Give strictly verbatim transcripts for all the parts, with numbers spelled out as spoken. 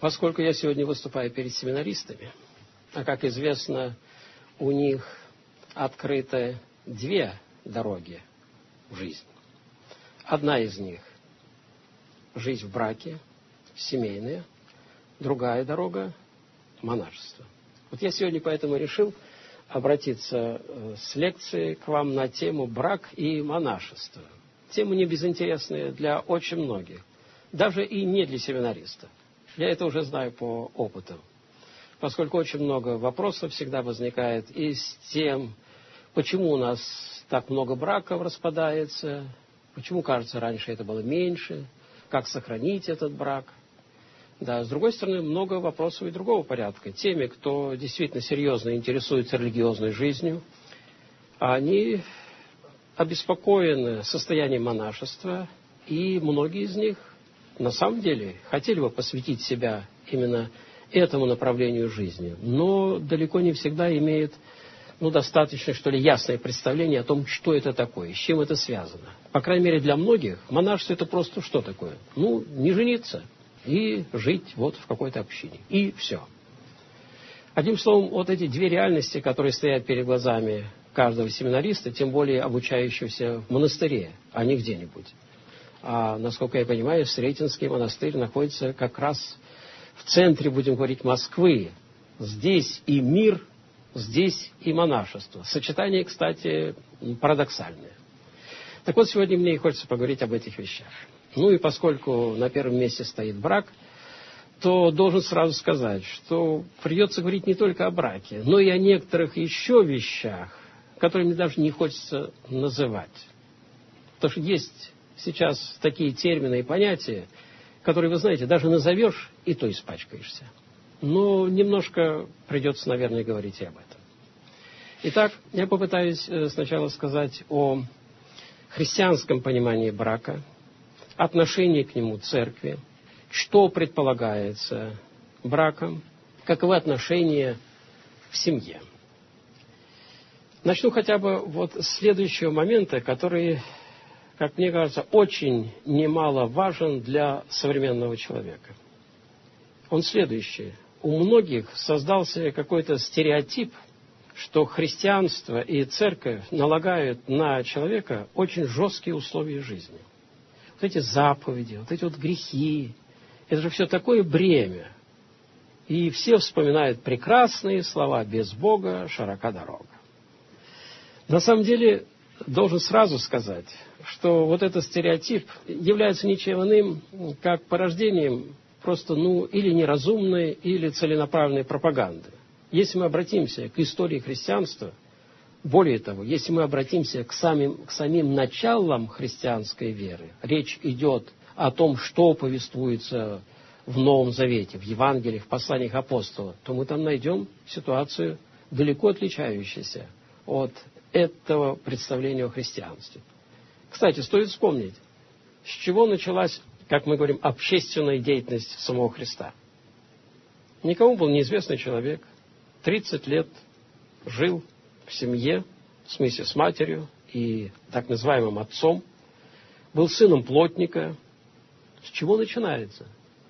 Поскольку я сегодня выступаю перед семинаристами, а, как известно, у них открыты две дороги в жизнь. Одна из них – жизнь в браке, семейная. Другая дорога – монашество. Вот я сегодня поэтому решил обратиться с лекцией к вам на тему «Брак и монашество». Тема не безинтересная для очень многих, даже и не для семинаристов. Я это уже знаю по опыту, поскольку очень много вопросов всегда возникает и с тем, почему у нас так много браков распадается, почему, кажется, раньше это было меньше, как сохранить этот брак. Да, с другой стороны, много вопросов и другого порядка. Теми, кто действительно серьезно интересуется религиозной жизнью, они обеспокоены состоянием монашества, и многие из них на самом деле хотели бы посвятить себя именно этому направлению жизни, но далеко не всегда имеют ну, достаточно, что ли, ясное представление о том, что это такое, с чем это связано. По крайней мере, для многих монашество – это просто что такое? Ну, не жениться и жить вот в какой-то общине. И все. Одним словом, вот эти две реальности, которые стоят перед глазами каждого семинариста, тем более обучающегося в монастыре, а не где-нибудь. А, насколько я понимаю, Сретенский монастырь находится как раз в центре, будем говорить, Москвы. Здесь и мир, здесь и монашество. Сочетание, кстати, парадоксальное. Так вот, сегодня мне и хочется поговорить об этих вещах. Ну и поскольку на первом месте стоит брак, то должен сразу сказать, что придется говорить не только о браке, но и о некоторых еще вещах, которые мне даже не хочется называть. Потому что есть сейчас такие термины и понятия, которые, вы знаете, даже назовешь, и то испачкаешься. Но немножко придется, наверное, говорить и об этом. Итак, я попытаюсь сначала сказать о христианском понимании брака, отношении к нему церкви, что предполагается браком, каковы отношения в семье. Начну хотя бы вот с следующего момента, который, как мне кажется, очень немаловажен для современного человека. Он следующий. У многих создался какой-то стереотип, что христианство и церковь налагают на человека очень жесткие условия жизни. Вот эти заповеди, вот эти вот грехи, это же все такое бремя. И все вспоминают прекрасные слова «без Бога широка дорога». На самом деле, должен сразу сказать, что вот этот стереотип является ничем иным, как порождением просто, ну, или неразумной, или целенаправленной пропаганды. Если мы обратимся к истории христианства, более того, если мы обратимся к самим, к самим началам христианской веры, речь идет о том, что повествуется в Новом Завете, в Евангелиях, в посланиях апостолов, то мы там найдем ситуацию, далеко отличающуюся от этого представления о христианстве. Кстати, стоит вспомнить, с чего началась, как мы говорим, общественная деятельность самого Христа. Никому был неизвестный человек, тридцать лет жил в семье, в смысле с матерью и так называемым отцом, был сыном плотника. С чего начинается?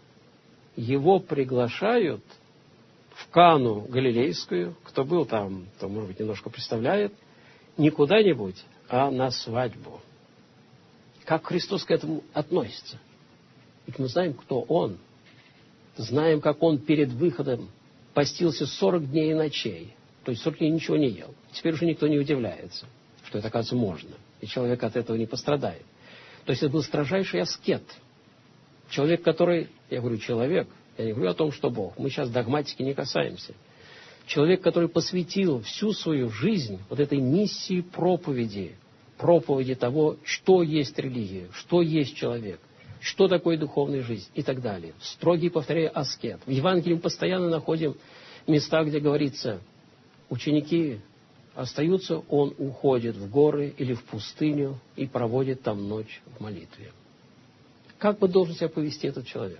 Его приглашают в Кану Галилейскую, кто был там, то, может быть, немножко представляет, не куда-нибудь, а на свадьбу. Как Христос к этому относится? Ведь мы знаем, кто Он. Знаем, как Он перед выходом постился сорок дней и ночей. То есть сорок дней ничего не ел. Теперь уже никто не удивляется, что это, оказывается, можно. И человек от этого не пострадает. То есть это был строжайший аскет. Человек, который... Я говорю человек, я не говорю о том, что Бог. Мы сейчас догматики не касаемся. Человек, который посвятил всю свою жизнь вот этой миссии проповеди, проповеди того, что есть религия, что есть человек, что такое духовная жизнь и так далее. Строгий, повторяю, аскет. В Евангелии мы постоянно находим места, где говорится, ученики остаются, он уходит в горы или в пустыню и проводит там ночь в молитве. Как бы должен себя повести этот человек?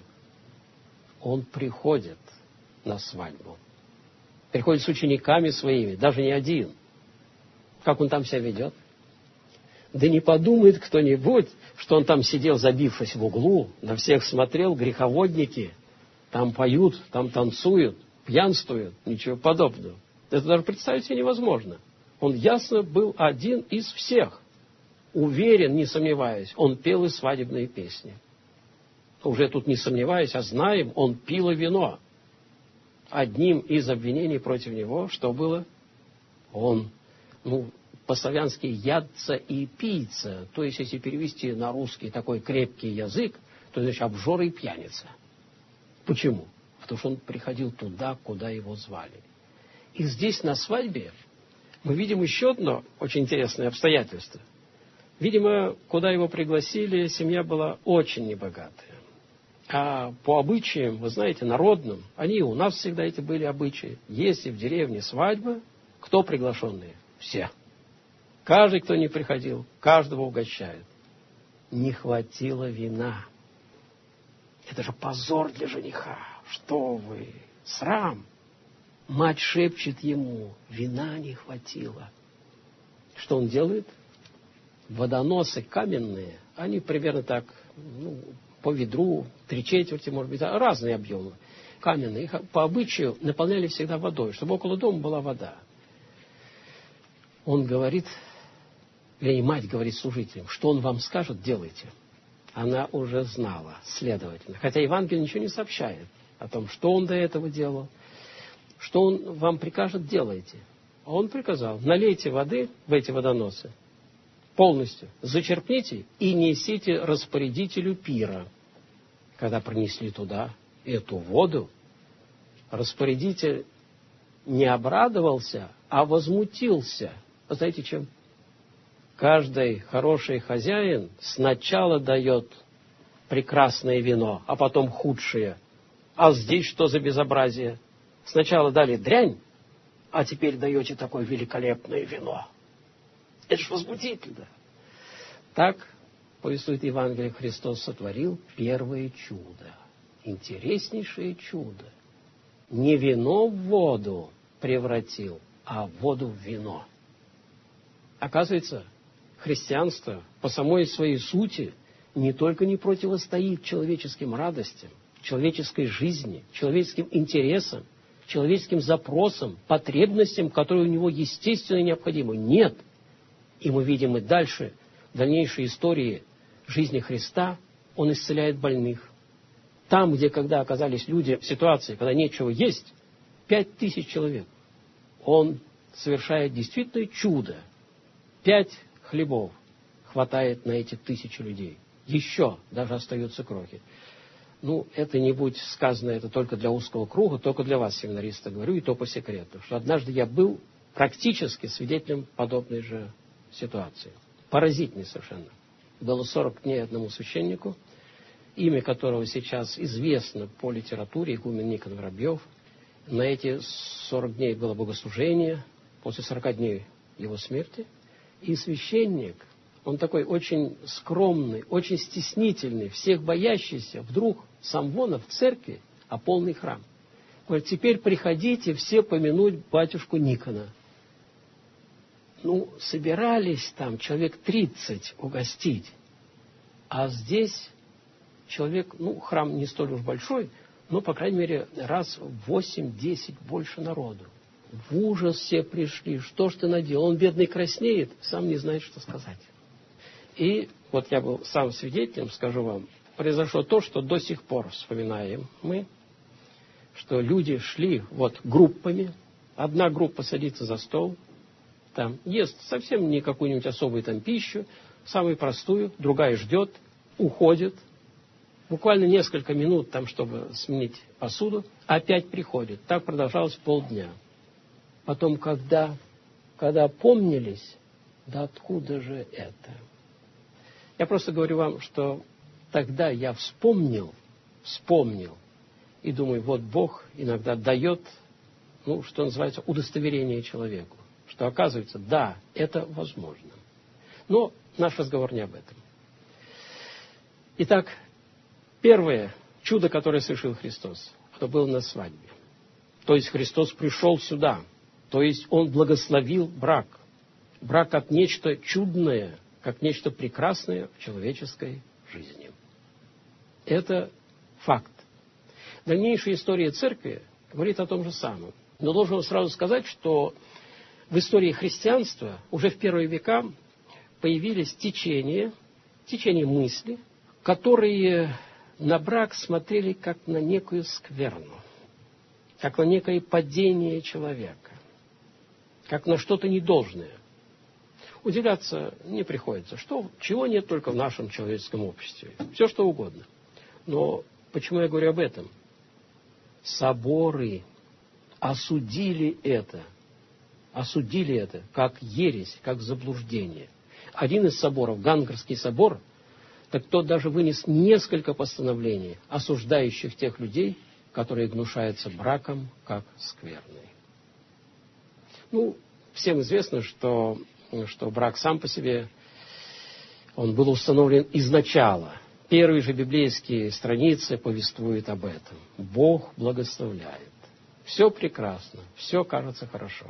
Он приходит на свадьбу. Приходит с учениками своими, даже не один. Как он там себя ведет? Да не подумает кто-нибудь, что он там сидел, забившись в углу, на всех смотрел, греховодники. там поют, там танцуют, пьянствуют, ничего подобного. Это даже представить себе невозможно. Он ясно был один из всех. Уверен, не сомневаясь, он пел и свадебные песни. Уже тут не сомневаясь, а знаем, он пил и вино. Одним из обвинений против него, что было? Он, ну, по-славянски ядца и пийца. То есть, если перевести на русский такой крепкий язык, то значит обжор и пьяница. Почему? Потому что он приходил туда, куда его звали. И здесь, на свадьбе, мы видим еще одно очень интересное обстоятельство. Видимо, куда его пригласили, семья была очень небогатая. А по обычаям, вы знаете, народным, они и у нас всегда эти были обычаи. Если в деревне свадьба, кто приглашенные? Все. Каждый, кто не приходил, каждого угощают. Не хватило вина. Это же позор для жениха. Что вы? Срам. Мать шепчет ему, вина не хватило. Что он делает? Водоносы каменные, они примерно так, ну, по ведру, три четверти, может быть, разные объемы. Каменные, их по обычаю наполняли всегда водой, чтобы около дома была вода. Он говорит, или мать говорит служителям, что он вам скажет, делайте. Она уже знала, следовательно. Хотя Евангелие ничего не сообщает о том, что он до этого делал, что он вам прикажет, делайте. А он приказал, налейте воды в эти водоносы, полностью зачерпните и несите распорядителю пира. Когда принесли туда эту воду, распорядитель не обрадовался, а возмутился. Вы знаете чем? Каждый хороший хозяин сначала дает прекрасное вино, а потом худшее. А здесь что за безобразие? Сначала дали дрянь, а теперь даете такое великолепное вино. Это же возмутительно. Так, повествует Евангелие, Христос сотворил первое чудо. Интереснейшее чудо. Не вино в воду превратил, а воду в вино. Оказывается, христианство по самой своей сути не только не противостоит человеческим радостям, человеческой жизни, человеческим интересам, человеческим запросам, потребностям, которые у него естественно и необходимы. Нет. И мы видим и дальше, в дальнейшей истории жизни Христа, Он исцеляет больных. Там, где когда оказались люди в ситуации, когда нечего есть, пять тысяч человек, Он совершает действительно чудо. Пять хлебов хватает на эти тысячи людей. Еще даже остаются крохи. Ну, это не будь сказано, это только для узкого круга, только для вас, семинариста, говорю, и то по секрету, что однажды я был практически свидетелем подобной же ситуации. Поразительной совершенно. Было сорок дней одному священнику, имя которого сейчас известно по литературе, игумен Никон Воробьев. На эти сорок дней было богослужение, после сорока дней его смерти. И священник, он такой очень скромный, очень стеснительный, всех боящийся, вдруг сам вон в церкви, а полный храм. Говорит, теперь приходите все помянуть батюшку Никона. Ну, собирались там человек тридцать угостить, а здесь человек, ну, храм не столь уж большой, но, по крайней мере, раз в восемь-десять больше народу. В ужас все пришли, что ж ты наделал? Он, бедный, краснеет, сам не знает, что сказать. И вот я был сам свидетелем, скажу вам, произошло то, что до сих пор вспоминаем мы, что люди шли вот группами, одна группа садится за стол, там ест совсем не какую-нибудь особую там пищу, самую простую, другая ждет, уходит, буквально несколько минут там, чтобы сменить посуду, опять приходит. Так продолжалось полдня. Потом, когда, когда опомнились, да откуда же это? Я просто говорю вам, что тогда я вспомнил, вспомнил, и думаю, вот Бог иногда дает, ну, что называется, удостоверение человеку, что оказывается, да, это возможно. Но наш разговор не об этом. Итак, первое чудо, которое совершил Христос, это было на свадьбе. То есть Христос пришел сюда, то есть Он благословил брак. Брак как нечто чудное, как нечто прекрасное в человеческой жизни. Это факт. Дальнейшая история церкви говорит о том же самом. Но должен сразу сказать, что в истории христианства уже в первые века появились течения, течения мысли, которые на брак смотрели как на некую скверну, как на некое падение человека, как на что-то недолжное. Удивляться не приходится, что, чего нет только в нашем человеческом обществе. Все что угодно. Но почему я говорю об этом? Соборы осудили это, осудили это как ересь, как заблуждение. Один из соборов, Гангарский собор, так тот даже вынес несколько постановлений, осуждающих тех людей, которые гнушаются браком как скверной. Ну, всем известно, что, что брак сам по себе, он был установлен изначала. Первые же библейские страницы повествуют об этом. Бог благословляет. Все прекрасно, все кажется хорошо.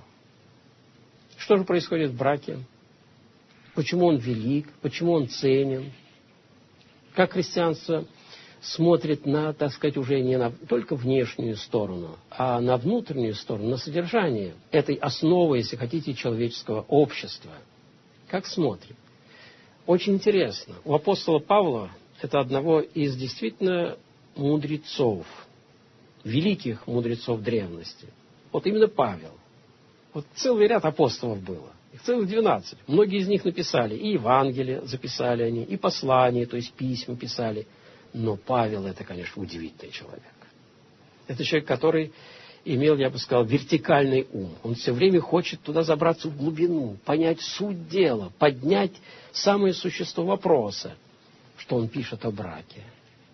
Что же происходит в браке? Почему он велик? Почему он ценен? Как христианство смотрит на, так сказать, уже не на только внешнюю сторону, а на внутреннюю сторону, на содержание этой основы, если хотите, человеческого общества. Как смотрит? Очень интересно. У апостола Павла, это одного из действительно мудрецов, великих мудрецов древности. Вот именно Павел. Вот целый ряд апостолов было. Их целых двенадцать. Многие из них написали. И Евангелие записали они, и послания, то есть письма писали. Но Павел — это, конечно, удивительный человек. Это человек, который имел, я бы сказал, вертикальный ум. Он все время хочет туда забраться в глубину, понять суть дела, поднять самое существо вопроса, что он пишет о браке.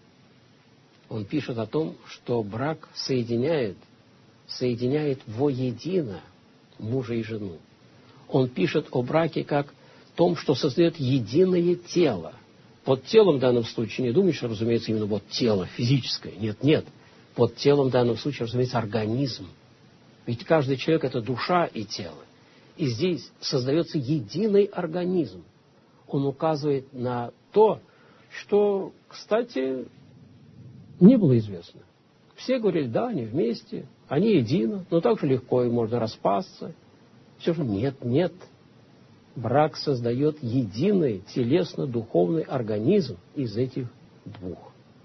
Он пишет о том, что брак соединяет, соединяет воедино мужа и жену. Он пишет о браке как том, что создает единое тело. Под телом в данном случае не думаешь, разумеется, именно вот тело физическое. Нет, нет. Под телом в данном случае, разумеется, организм. Ведь каждый человек — это душа и тело. И здесь создается единый организм. Он указывает на то, что, кстати, не было известно. Все говорили, да, они вместе, они едины, но так же легко и можно распасться. Все же нет, нет. Брак создает единый телесно-духовный организм из этих двух.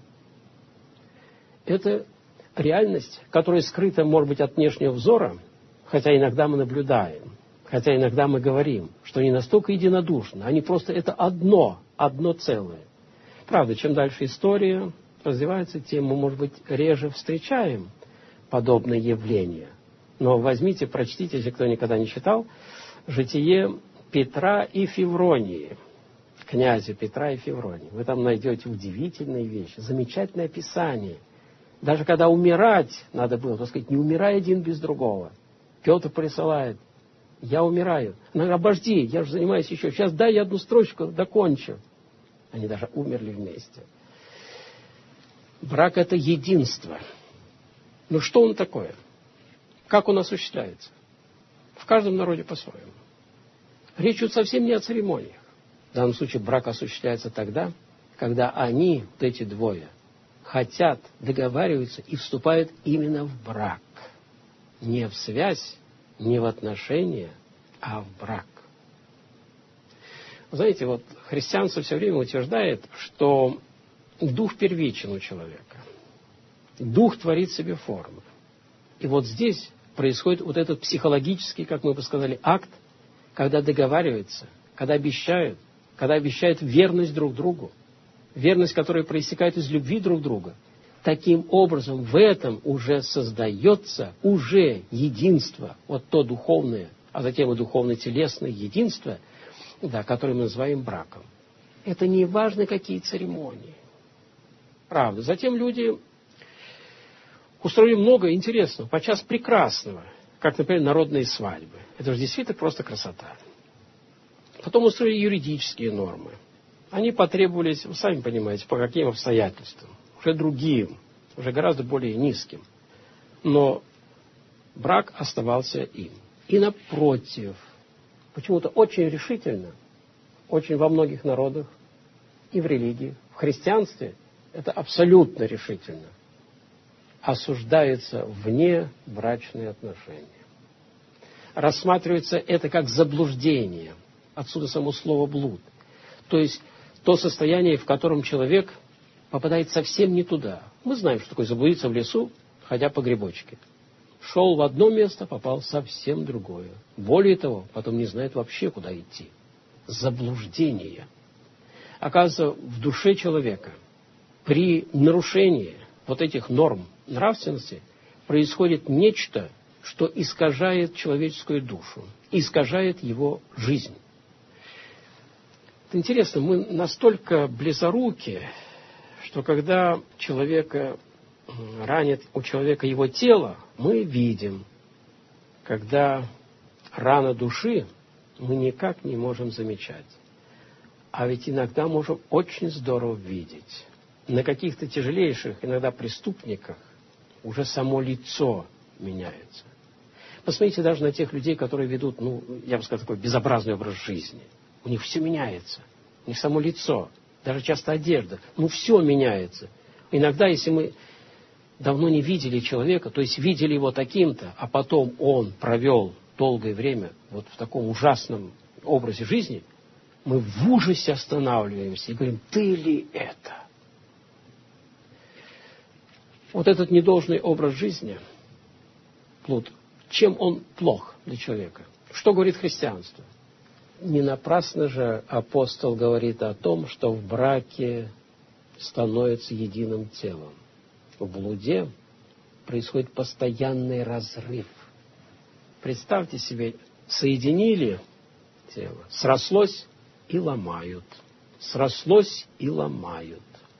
Это реальность, которая скрыта, может быть, от внешнего взора, хотя иногда мы наблюдаем, хотя иногда мы говорим, что они настолько единодушны, они просто это одно, одно целое. Правда, чем дальше история развивается, тем мы, может быть, реже встречаем подобные явления. Но возьмите, прочтите, если кто никогда не читал, «Житие Петра и Февронии», князя Петра и Февронии. Вы там найдете удивительные вещи, замечательное описание. Даже когда умирать надо было, так сказать, не умирай один без другого. Петр присылает, я умираю. Она говорит, обожди, я же занимаюсь еще, сейчас дай я одну строчку докончу. Они даже умерли вместе. Брак — это единство. Но что он такое? Как он осуществляется? В каждом народе по-своему. Речь идет совсем не о церемониях. В данном случае брак осуществляется тогда, когда они, вот эти двое, хотят, договариваются и вступают именно в брак. Не в связь, не в отношения, а в брак. Знаете, вот христианство все время утверждает, что дух первичен у человека. Дух творит себе формы. И вот здесь происходит вот этот психологический, как мы бы сказали, акт, когда договариваются, когда обещают, когда обещают верность друг другу, верность, которая проистекает из любви друг друга. Таким образом, в этом уже создается уже единство, вот то духовное, а затем и духовно-телесное единство, да, которое мы называем браком. Это не важно, какие церемонии. Правда. Затем люди устроили много интересного, подчас прекрасного, как, например, народные свадьбы. Это же действительно просто красота. Потом устроили юридические нормы. Они потребовались, вы сами понимаете, по каким обстоятельствам. Уже другим, уже гораздо более низким. Но брак оставался им. И напротив, почему-то очень решительно, очень во многих народах и в религии, в христианстве, это абсолютно решительно. осуждаются вне брачные отношения. Рассматривается это как заблуждение. Отсюда само слово «блуд». То есть то состояние, в котором человек попадает совсем не туда. Мы знаем, что такое заблудиться в лесу, ходя по грибочке. Шел в одно место, попал совсем в другое. Более того, потом не знает вообще, куда идти. Заблуждение. Оказывается, в душе человека при нарушении вот этих норм нравственности происходит нечто, что искажает человеческую душу, искажает его жизнь. Это интересно, мы настолько близоруки, что когда человека ранит у человека его тело, мы видим. Когда рана души, мы никак не можем замечать. А ведь иногда можем очень здорово видеть. На каких-то тяжелейших, иногда преступниках, уже само лицо меняется. Посмотрите даже на тех людей, которые ведут, ну, я бы сказал, такой безобразный образ жизни. У них все меняется. У них само лицо, даже часто одежда. Ну, все меняется. Иногда, если мы давно не видели человека, то есть видели его таким-то, а потом он провел долгое время вот в таком ужасном образе жизни, мы в ужасе останавливаемся и говорим: ты ли это? Вот этот недолжный образ жизни, блуд, чем он плох для человека? Что говорит христианство? Не напрасно же апостол говорит о том, что в браке становится единым телом. В блуде происходит постоянный разрыв. Представьте себе, соединили тело, срослось и ломают, срослось и ломают.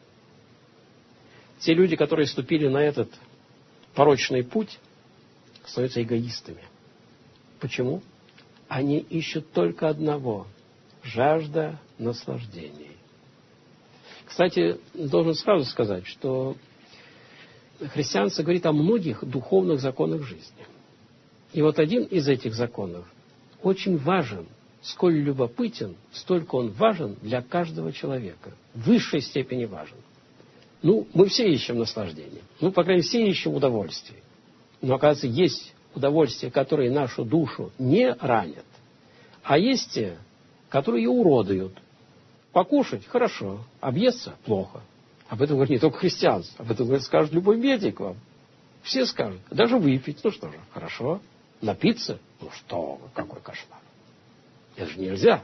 Те люди, которые ступили на этот порочный путь, становятся эгоистами. Почему? Они ищут только одного – жажда наслаждений. Кстати, должен сразу сказать, что христианство говорит о многих духовных законах жизни. И вот один из этих законов очень важен. Сколь любопытен, столько он важен для каждого человека. В высшей степени важен. Ну, мы все ищем наслаждение. Ну, по крайней мере, все ищем удовольствие. Но, оказывается, есть удовольствия, которые нашу душу не ранят, а есть те, которые ее уродуют. Покушать – хорошо, объесться – плохо. Об этом говорит не только христианство, об этом говорит, скажет любой медик вам. Все скажут. Даже выпить, ну что же, хорошо. Напиться – ну что вы, какой кошмар. Это же нельзя.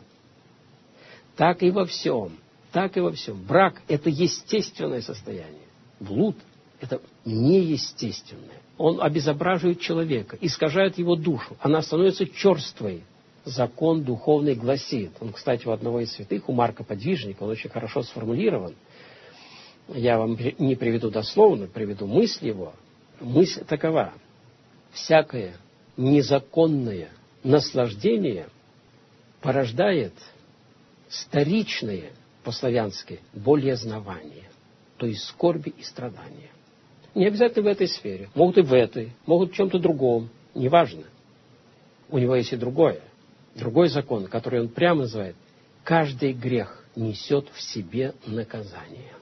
Так и во всем. Так и во всем. Брак – это естественное состояние. Блуд – это неестественное. Он обезображивает человека, искажает его душу. Она становится черствой. Закон духовный гласит. Он, кстати, у одного из святых, у Марка Подвижника, он очень хорошо сформулирован. Я вам не приведу дословно, приведу мысль его. Мысль такова. Всякое незаконное наслаждение порождает старичное, по-славянски, болезнование, то есть скорби и страдания. Не обязательно в этой сфере. Могут и в этой, могут в чем-то другом. Неважно. У него есть и другое. Другой закон, который он прямо называет: каждый грех несет в себе наказание.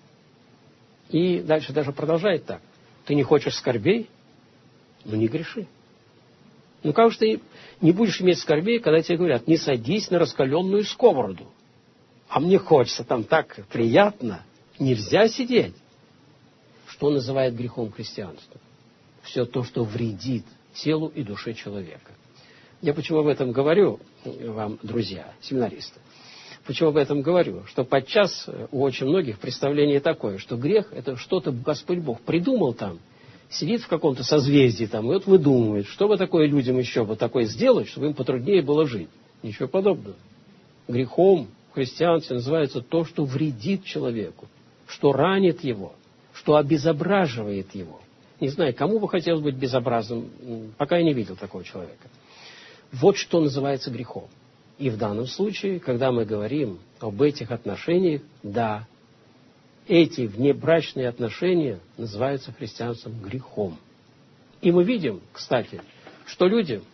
И дальше даже продолжает так. Ты не хочешь скорбей? Ну не греши. Ну как же ты не будешь иметь скорбей, когда тебе говорят: не садись на раскаленную сковороду. А мне хочется, там так приятно. Нельзя сидеть. Что называет грехом христианства? Все то, что вредит телу и душе человека. Я почему об этом говорю вам, друзья, семинаристы? Почему об этом говорю? Что подчас у очень многих представление такое, что грех – это что-то Господь Бог придумал там, сидит в каком-то созвездии там, и вот выдумывает, что бы такое людям еще вот такое сделать, чтобы им потруднее было жить. Ничего подобного. Грехом в христианстве называется то, что вредит человеку, что ранит его, что обезображивает его. Не знаю, кому бы хотелось быть безобразным, пока я не видел такого человека. Вот что называется грехом. И в данном случае, когда мы говорим об этих отношениях, да, эти внебрачные отношения называются христианством грехом. И мы видим, кстати, что люди,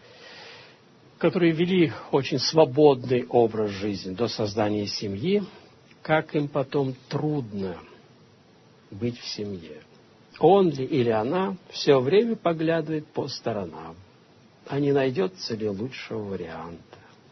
которые вели очень свободный образ жизни до создания семьи, как им потом трудно быть в семье. он ли или она все время поглядывает по сторонам, а не найдется ли лучшего варианта.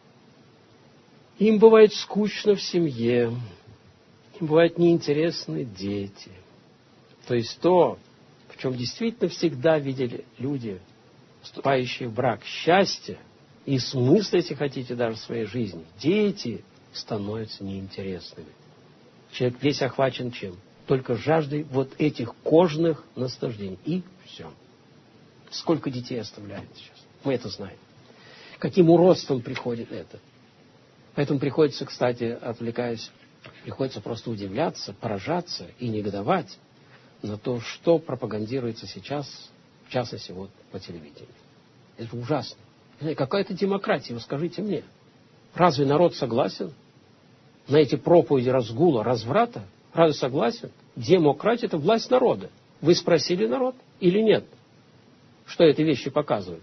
Им бывает скучно в семье, им бывают неинтересны дети. То есть то, в чем действительно всегда видели люди, вступающие в брак, счастье и смысл, если хотите, даже в своей жизни, дети становятся неинтересными. Человек весь охвачен чем? Только жаждой вот этих кожных наслаждений. И все. Сколько детей оставляет сейчас? Мы это знаем. Каким уродством приходит это? Поэтому приходится, кстати, отвлекаясь, приходится просто удивляться, поражаться и негодовать на то, что пропагандируется сейчас, в частности, вот по телевидению. Это ужасно. Какая-то демократия, вы скажите мне. Разве народ согласен на эти проповеди разгула, разврата? Разве согласен? Демократия – это власть народа. Вы спросили народ или нет? Что эти вещи показывают?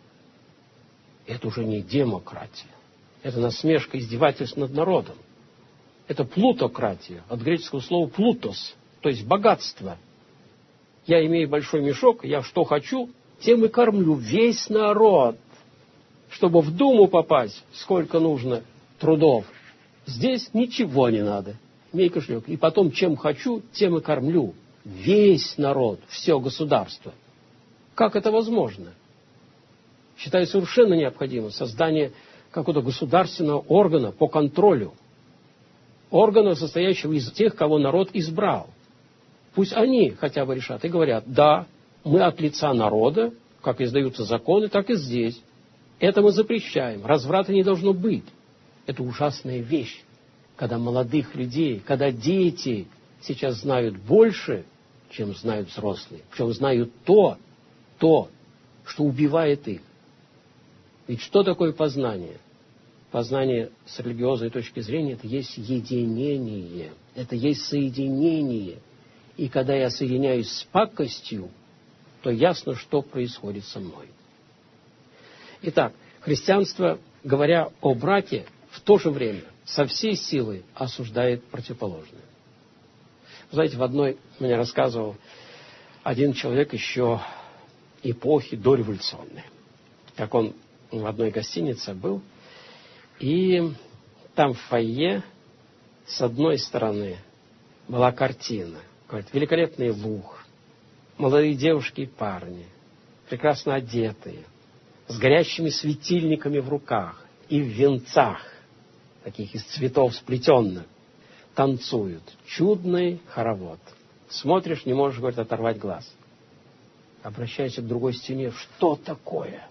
Это уже не демократия. Это насмешка, издевательство над народом. Это плутократия, от греческого слова плутос, то есть богатство. Я имею большой мешок, я что хочу, тем и кормлю весь народ. Чтобы в Думу попасть, сколько нужно трудов. Здесь ничего не надо. Имей кошелек. И потом, чем хочу, тем и кормлю. Весь народ, все государство. Как это возможно? Считаю совершенно необходимым создание какого-то государственного органа по контролю. Органа, состоящего из тех, кого народ избрал. Пусть они хотя бы решат и говорят, да, мы от лица народа, как издаются законы, так и здесь. Это мы запрещаем. Разврата не должно быть. Это ужасная вещь, когда молодых людей, когда дети сейчас знают больше, чем знают взрослые. Причем знают то, то, что убивает их. Ведь что такое познание? Познание с религиозной точки зрения – это есть единение, это есть соединение. И когда я соединяюсь с пакостью, то ясно, что происходит со мной. Итак, христианство, говоря о браке, в то же время со всей силой осуждает противоположное. Знаете, в одной, мне рассказывал один человек еще эпохи дореволюционной, как он в одной гостинице был, и там в фойе с одной стороны была картина, говорит, великолепный луг, молодые девушки и парни, прекрасно одетые, с горящими светильниками в руках и в венцах, таких из цветов сплетенных, танцуют. Чудный хоровод. Смотришь, не можешь, говорит, оторвать глаз. Обращайся к другой стене. Что такое?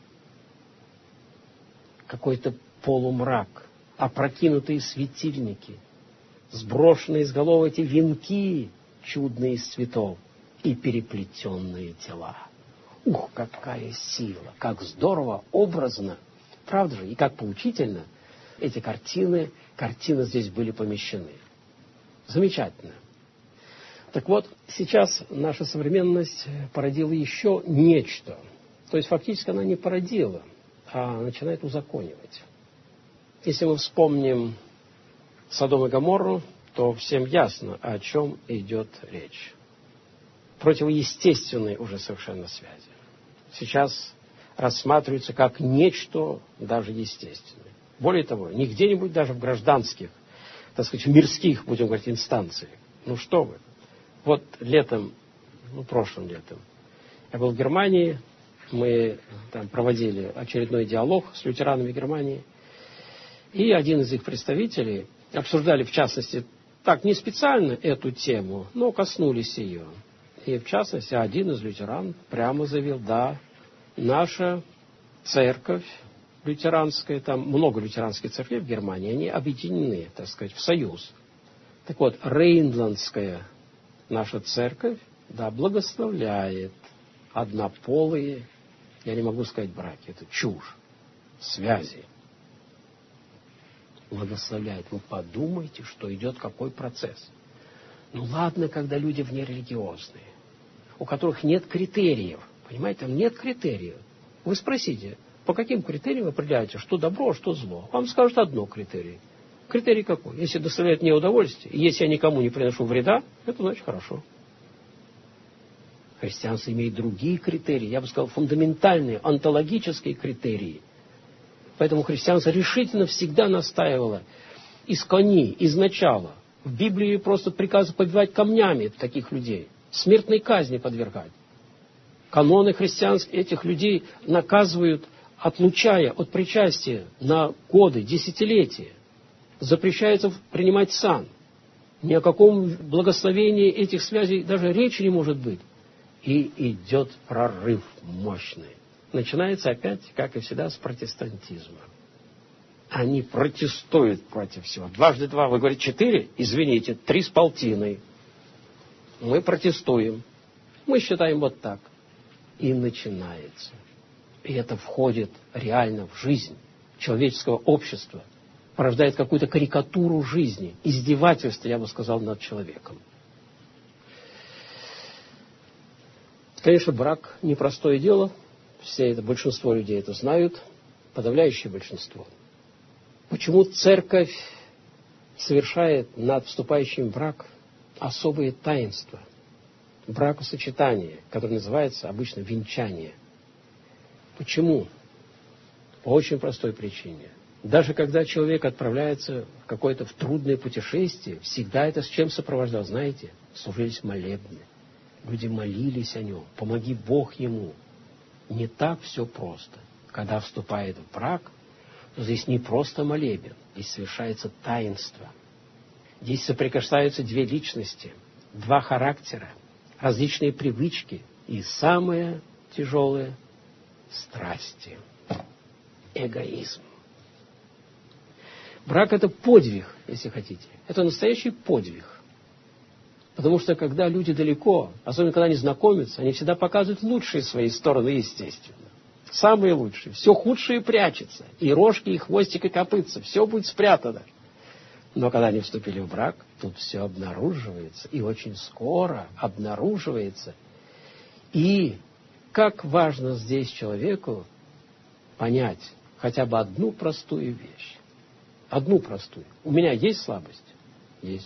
Какой-то полумрак, опрокинутые светильники, сброшенные с голов эти венки, чудные из цветов, и переплетенные тела. Ух, какая сила, как здорово, образно, правда же, и как поучительно эти картины, картины здесь были помещены. Замечательно. Так вот, сейчас наша современность породила еще нечто. То есть, фактически она не породила, а начинает узаконивать. Если мы вспомним Содом и Гоморру, то всем ясно, о чем идет речь. Противоестественной уже совершенно связи. Сейчас рассматриваются как нечто даже естественное. Более того, не где-нибудь даже в гражданских, так сказать, в мирских, будем говорить, инстанциях. Ну что вы. Вот летом, ну прошлым летом, я был в Германии, мы там проводили очередной диалог с лютеранами Германии, и один из их представителей обсуждали, в частности, так, не специально эту тему, но коснулись ее. И, в частности, один из лютеран прямо заявил, да, наша церковь лютеранская, там много лютеранских церквей в Германии, они объединены, так сказать, в союз. Так вот, Рейнландская наша церковь, да, благословляет однополые, я не могу сказать браки, это чушь, связи. Благословляет. Вы подумайте, что идет какой процесс. Ну ладно, когда люди внерелигиозные, у которых нет критериев. Понимаете, там нет критериев. Вы спросите, по каким критериям вы определяете, что добро, а что зло? Вам скажут одно критерий. Критерий какой? Если доставляет мне удовольствие, и если я никому не приношу вреда, это значит хорошо. Христианство имеет другие критерии, я бы сказал, фундаментальные, онтологические критерии. Поэтому христианство решительно всегда настаивало из кони, изначала. В Библии просто приказано побивать камнями таких людей, смертной казни подвергать. Каноны христианские этих людей наказывают, отлучая от причастия на годы, десятилетия. Запрещается принимать сан. Ни о каком благословении этих связей даже речи не может быть. И идет прорыв мощный. Начинается опять, как и всегда, с протестантизма. Они протестуют против всего. Дважды два, вы говорите, четыре? Извините, три с полтиной. Мы протестуем. Мы считаем вот так. И начинается. И это входит реально в жизнь человеческого общества. Порождает какую-то карикатуру жизни. Издевательство, я бы сказал, над человеком. Конечно, брак – непростое дело. Все это, большинство людей это знают. Подавляющее большинство. Почему церковь совершает над вступающим в брак особые таинства? Бракосочетание, которое называется обычно венчание. Почему? По очень простой причине. Даже когда человек отправляется в какое-то в трудное путешествие, всегда это с чем сопровождал, знаете? Служились молебны. Люди молились о нем. Помоги Бог ему. Не так все просто. Когда вступает в брак, то здесь не просто молебен. Здесь совершается таинство. Здесь соприкасаются две личности, два характера, различные привычки и самое тяжелое – страсти, эгоизм. Брак – это подвиг, если хотите. Это настоящий подвиг. Потому что, когда люди далеко, особенно когда они знакомятся, они всегда показывают лучшие свои стороны, естественно. Самые лучшие. Все худшее прячется. И рожки, и хвостик, и копытца. Все будет спрятано. Но когда они вступили в брак, тут все обнаруживается. И очень скоро обнаруживается. И как важно здесь человеку понять хотя бы одну простую вещь. Одну простую. У меня есть слабость? Есть.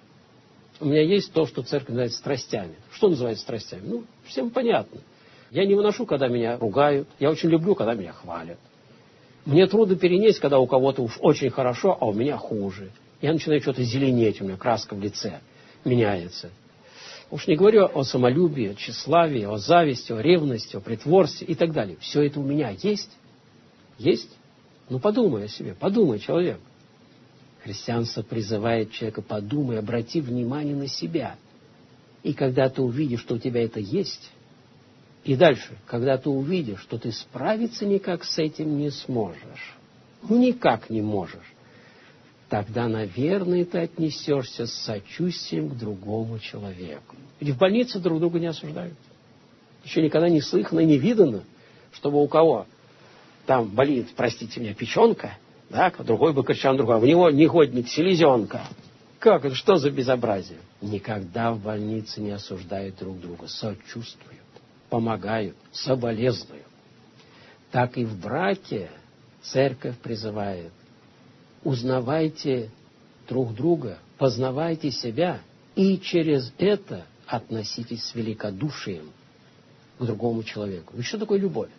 У меня есть то, что церковь называет страстями. Что называется страстями? Ну, всем понятно. Я не выношу, когда меня ругают. Я очень люблю, когда меня хвалят. Мне трудно перенести, когда у кого-то уж очень хорошо, а у меня хуже. Я начинаю что-то зеленеть, у меня краска в лице меняется. Уж не говорю о самолюбии, о тщеславии, о зависти, о ревности, о притворстве и так далее. Все это у меня есть? Есть? Ну, подумай о себе, подумай, человек. Христианство призывает человека: подумай, обрати внимание на себя. И когда ты увидишь, что у тебя это есть, и дальше, когда ты увидишь, что ты справиться никак с этим не сможешь, ну никак не можешь, тогда, наверное, ты отнесешься с сочувствием к другому человеку. Ведь в больнице друг друга не осуждают. Еще никогда не слыхано и не видано, чтобы у кого там болит, простите меня, печенка, да, другой бы кричал на другого, у него негодник, селезенка. Как это, что за безобразие? Никогда в больнице не осуждают друг друга, сочувствуют, помогают, соболезнуют. Так и в браке церковь призывает: узнавайте друг друга, познавайте себя, и через это относитесь с великодушием к другому человеку. Ведь что такое любовь?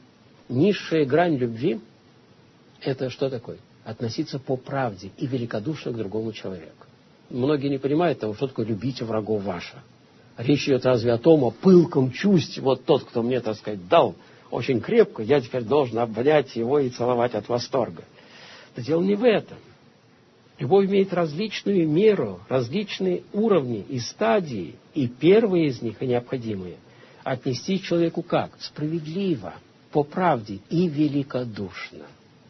Низшая грань любви – это что такое? Относиться по правде и великодушно к другому человеку. Многие не понимают того, что такое «любите врагов ваших». Речь идет разве о том, о пылком чувстве? Вот тот, кто мне, так сказать, дал очень крепко, я теперь должен обнять его и целовать от восторга. Но дело не в этом. Любовь имеет различную меру, различные уровни и стадии. И первые из них, и необходимые, отнести человеку как? Справедливо, по правде и великодушно.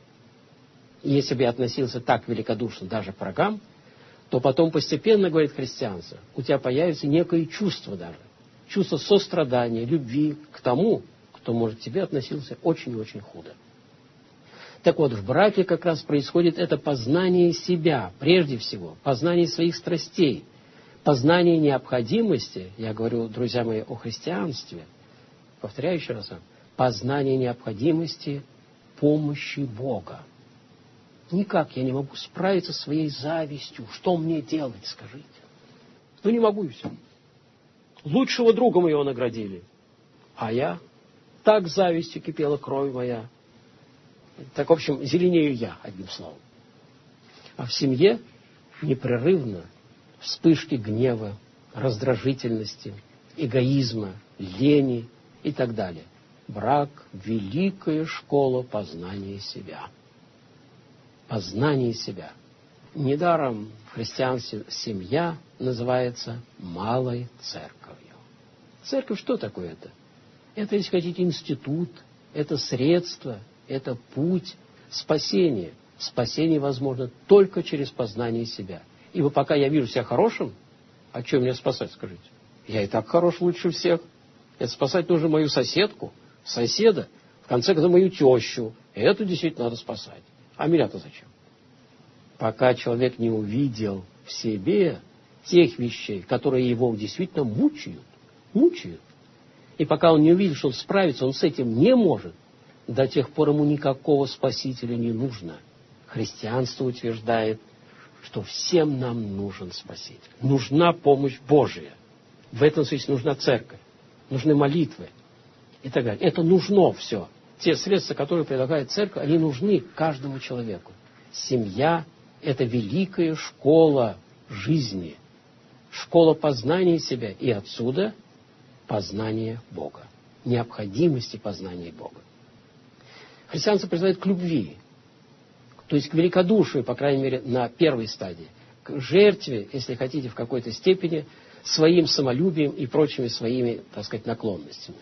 И если бы я относился так великодушно даже к врагам, то потом постепенно, говорит христианство, у тебя появится некое чувство даже. Чувство сострадания, любви к тому, кто, может, к тебе относился очень и очень худо. Так вот, в браке как раз происходит это познание себя, прежде всего, познание своих страстей, познание необходимости, я говорю, друзья мои, о христианстве, повторяю еще раз, познание необходимости помощи Бога. Никак я не могу справиться со своей завистью. Что мне делать, скажите? Ну, не могу и все. Лучшего друга моего наградили. А я? Так завистью кипела кровь моя. Так, в общем, зеленею я, одним словом. А в семье непрерывно вспышки гнева, раздражительности, эгоизма, лени и так далее. Брак – великая школа познания себя. Познание себя. Недаром в христианстве семья называется малой церковью. Церковь что такое это? Это, если хотите, институт, это средство, это путь спасения. Спасение возможно только через познание себя. Ибо пока я вижу себя хорошим, а что мне спасать, скажите? Я и так хорош лучше всех. Это спасать нужно мою соседку, соседа, в конце концов мою тещу. И эту действительно надо спасать. А меня-то зачем? Пока человек не увидел в себе тех вещей, которые его действительно мучают, мучают. И пока он не увидел, что он справится, он с этим не может, до тех пор ему никакого спасителя не нужно. Христианство утверждает, что всем нам нужен Спаситель. Нужна помощь Божия. В этом смысле нужна церковь, нужны молитвы и так далее. Это нужно все. Те средства, которые предлагает церковь, они нужны каждому человеку. Семья – это великая школа жизни, школа познания себя, и отсюда познание Бога, необходимости познания Бога. Христианство призывает к любви, то есть к великодушию, по крайней мере, на первой стадии, к жертве, если хотите, в какой-то степени, своим самолюбием и прочими своими, так сказать, наклонностями.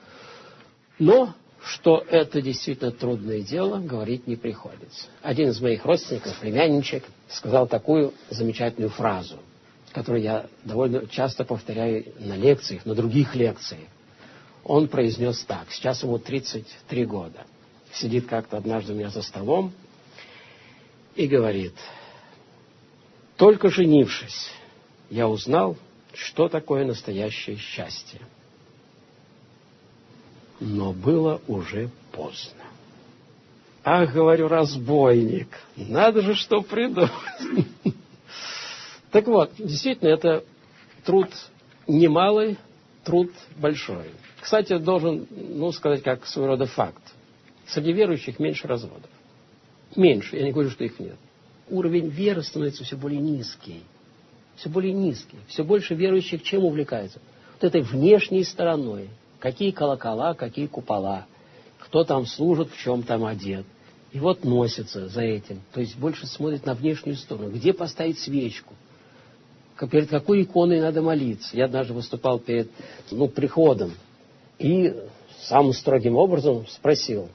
Но, что это действительно трудное дело, говорить не приходится. Один из моих родственников, племянничек, сказал такую замечательную фразу, которую я довольно часто повторяю на лекциях, на других лекциях. Он произнес так, сейчас ему тридцать три года. Сидит как-то однажды у меня за столом и говорит: только женившись, я узнал, что такое настоящее счастье. Но было уже поздно. Ах, говорю, разбойник, надо же что придумать. Так вот, действительно, это труд немалый, труд большой. Кстати, должен, ну, сказать, как своего рода факт. Среди верующих меньше разводов. Меньше, я не говорю, что их нет. Уровень веры становится все более низкий. Все более низкий. Все больше верующих чем увлекаются? Вот этой внешней стороной. Какие колокола, какие купола. Кто там служит, в чем там одет. И вот носится за этим. То есть больше смотрит на внешнюю сторону. Где поставить свечку? Перед какой иконой надо молиться? Я однажды выступал перед, ну, приходом. И самым строгим образом спросил: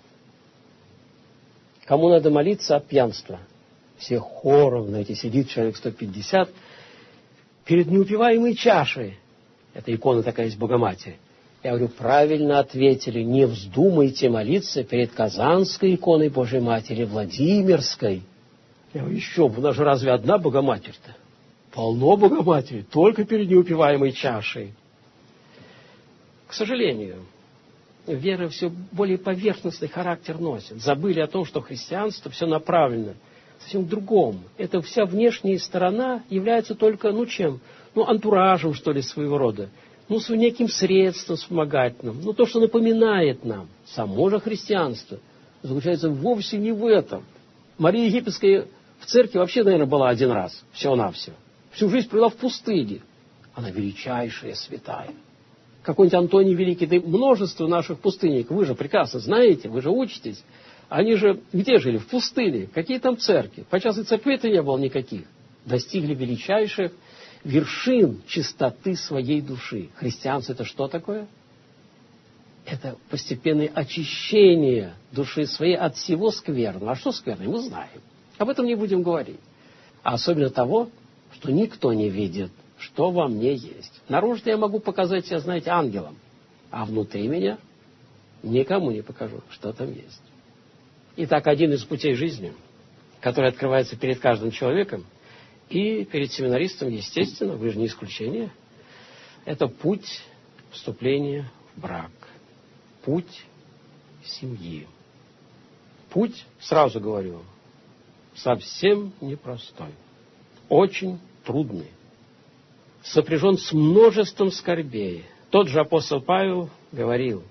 кому надо молиться от пьянства? Все хором, знаете, сидит человек сто пятьдесят перед неупиваемой чашей. Это икона такая из Богоматери. Я говорю, правильно ответили, не вздумайте молиться перед Казанской иконой Божьей Матери, Владимирской. Я говорю, еще, у нас же разве одна Богоматерь-то? Полно Богоматери, только перед неупиваемой чашей. К сожалению, вера все более поверхностный характер носит. Забыли о том, что христианство все направлено совсем в другом. Это вся внешняя сторона является только, ну чем? Ну, антуражем, что ли, своего рода. Ну, с неким средством вспомогательным. Ну, то, что напоминает нам. Само же христианство заключается вовсе не в этом. Мария Египетская в церкви вообще, наверное, была один раз. Всего-навсего. Всю жизнь провела в пустыне. Она величайшая святая. Какой-нибудь Антоний Великий, да и множество наших пустынников. Вы же прекрасно знаете, вы же учитесь. Они же где жили? В пустыне. Какие там церкви? По части церквей-то не было никаких. Достигли величайших вершин чистоты своей души. Христианство — это что такое? Это постепенное очищение души своей от всего скверного. А что скверное? Мы знаем. Об этом не будем говорить. А особенно того, что никто не видит, что во мне есть. Наружно я могу показать себя, знаете, ангелом. А внутри меня никому не покажу, что там есть. Итак, один из путей жизни, который открывается перед каждым человеком, и перед семинаристом, естественно, вы же не исключение, это путь вступления в брак, путь семьи. Путь, сразу говорю, совсем непростой, очень трудный. сопряжен с множеством скорбей. Тот же апостол Павел говорил: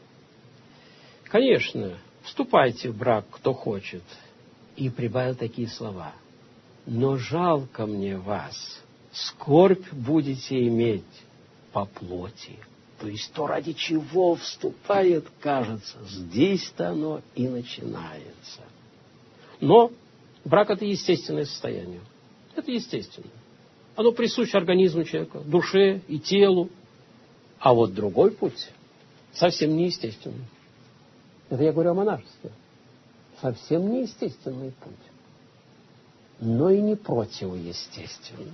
конечно, вступайте в брак, кто хочет. И прибавил такие слова: но жалко мне вас, скорбь будете иметь по плоти. То есть то, ради чего вступает, кажется, здесь-то оно и начинается. Но брак – это естественное состояние. Это естественно. Оно присуще организму человека, душе и телу. А вот другой путь совсем неестественный. Это я говорю о монашестве. Совсем неестественный путь. Но и не противоестественный.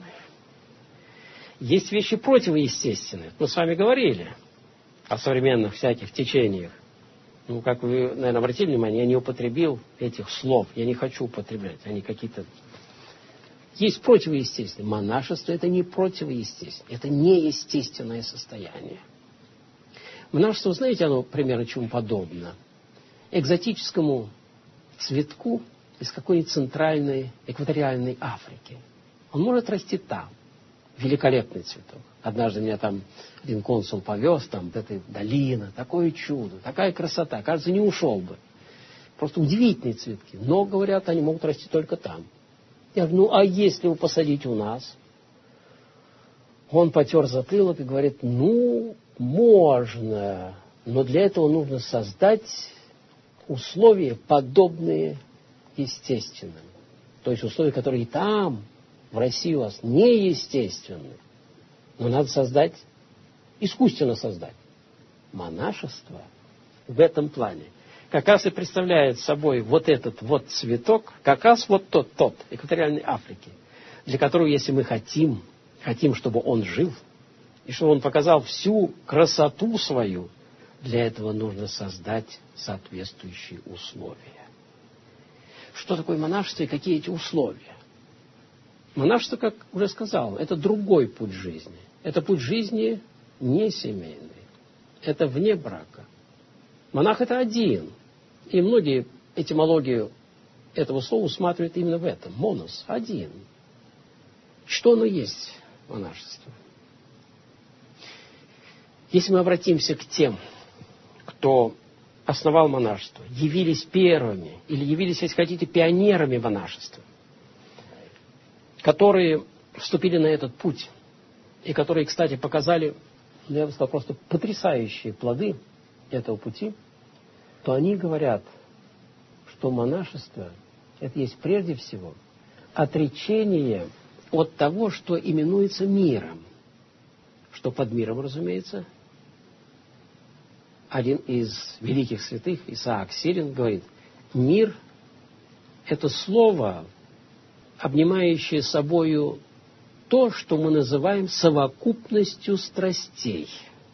Есть вещи противоестественные. Мы с вами говорили о современных всяких течениях. Ну, как вы, наверное, обратили внимание, я не употребил этих слов. Я не хочу употреблять. Они какие-то... Есть противоестественное. Монашество – это не противоестественное. Это неестественное состояние. Монашество, знаете, оно примерно чему подобно? Экзотическому цветку из какой-нибудь центральной экваториальной Африки. Он может расти там. Великолепный цветок. Однажды меня там один консул повез, там, вот эта долина, такое чудо, такая красота. Кажется, не ушел бы. Просто удивительные цветки. Но, говорят, они могут расти только там. Я говорю, ну, а если его посадить у нас? Он потер затылок и говорит, ну, можно, но для этого нужно создать условия, подобные естественным. То есть условия, которые и там, в России у вас неестественны. Но надо создать, искусственно создать. Монашество в этом плане как раз и представляет собой вот этот вот цветок, как раз вот тот, тот, экваториальной Африки, для которого, если мы хотим, хотим, чтобы он жил, и чтобы он показал всю красоту свою, для этого нужно создать соответствующие условия. Что такое монашество и какие эти условия? Монашество, как уже сказал, это другой путь жизни. Это путь жизни не семейный. Это вне брака. Монах – это один. И многие этимологию этого слова усматривают именно в этом. Монос – один. Что оно есть, монашество? Если мы обратимся к тем, кто основал монашество, явились первыми, или явились, если хотите, пионерами монашества, которые вступили на этот путь, и которые, кстати, показали, я бы сказал, просто потрясающие плоды этого пути, то они говорят, что монашество – это есть прежде всего отречение от того, что именуется миром. Что под миром, разумеется, один из великих святых, Исаак Сирин, говорит, мир – это слово, обнимающее собою то, что мы называем совокупностью страстей.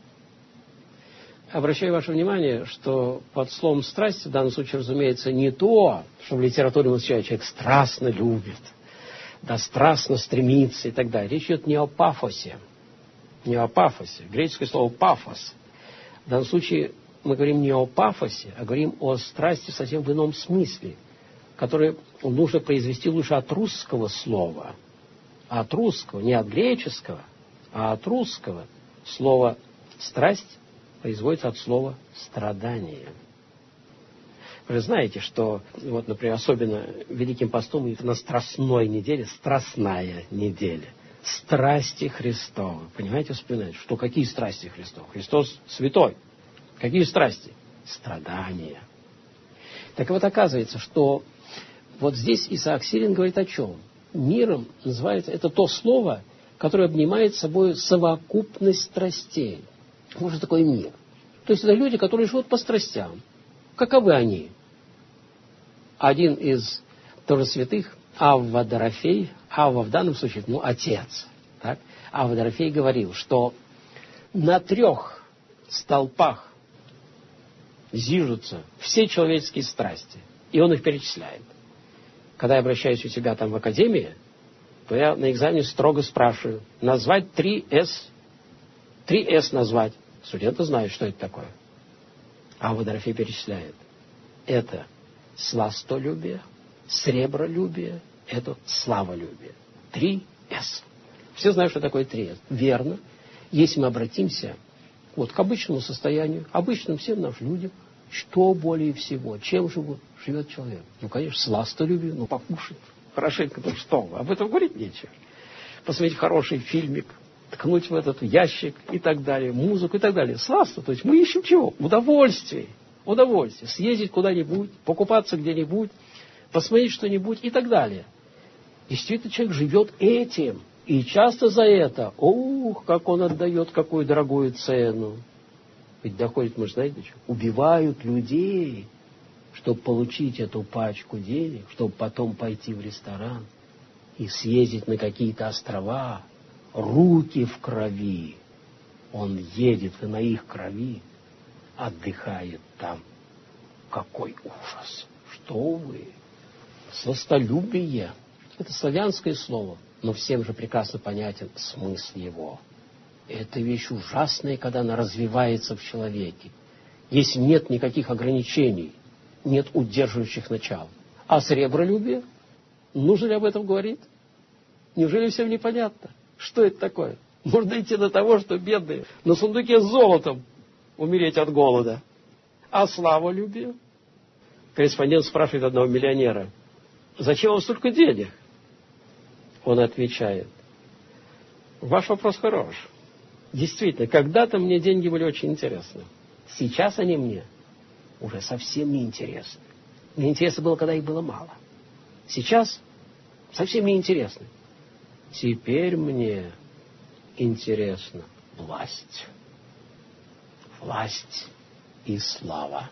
Обращаю ваше внимание, что под словом «страсть» в данном случае, разумеется, не то, что в литературе означает человек страстно любит, да страстно стремится и так далее. Речь идет не о пафосе, не о пафосе. Греческое слово «пафос». В данном случае мы говорим не о пафосе, а говорим о страсти совсем в ином смысле, которое нужно произвести лучше от русского слова. А от русского, не от греческого, а от русского слова «страсть» производится от слова «страдание». Вы же знаете, что, вот, например, особенно Великим постом на Страстной неделе, Страстная неделя, страсти Христовы. Понимаете, вспоминаете, что какие страсти Христовы? Христос святой. Какие страсти? Страдания. Так вот, оказывается, что вот здесь Исаак Сирин говорит о чем? Миром называется, это то слово, которое обнимает собой совокупность страстей. Что же такое мир? То есть это люди, которые живут по страстям. Каковы они? Один из тоже святых, Авва Дорофей, Авва в данном случае, ну, отец, так? Авва Дорофей говорил, что на трех столпах зиждутся все человеческие страсти. И он их перечисляет. Когда я обращаюсь у себя там в академии, то я на экзамене строго спрашиваю, назвать три эс, три эс назвать. Студенты знают, что это такое. Авва Дорофей перечисляет. Это сластолюбие, сребролюбие, это славолюбие. Три эс. Все знают, что такое трезвость. Верно. Если мы обратимся вот к обычному состоянию, обычным всем нашим людям, что более всего, чем живут, живет человек? Ну, конечно, сластолюбие, ну, покушать хорошенько, ну что вы, об этом говорить нечего. Посмотреть хороший фильмик, ткнуть в этот ящик и так далее, музыку и так далее. Сласта, то есть мы ищем чего? Удовольствие. Удовольствие. Съездить куда-нибудь, покупаться где-нибудь, посмотреть что-нибудь и так далее. Действительно, человек живет этим. И часто за это, ух, как он отдает какую дорогую цену. Ведь доходит, мы же знаете, что? Убивают людей, чтобы получить эту пачку денег, чтобы потом пойти в ресторан и съездить на какие-то острова. Руки в крови. Он едет и на их крови отдыхает там. Какой ужас! Что вы? Сластолюбие. Это славянское слово, но всем же прекрасно понятен смысл его. Это вещь ужасная, когда она развивается в человеке. Если нет никаких ограничений, нет удерживающих начал. А сребролюбие? Нужно ли об этом говорить? Неужели всем непонятно? Что это такое? Можно идти до того, что бедные на сундуке с золотом умереть от голода. А славолюбие? Корреспондент спрашивает одного миллионера: зачем вам столько денег? Он отвечает: ваш вопрос хорош. Действительно, когда-то мне деньги были очень интересны. Сейчас они мне уже совсем не интересны. Мне интересно было, когда их было мало. Сейчас совсем не интересны. Теперь мне интересна власть. Власть и слава.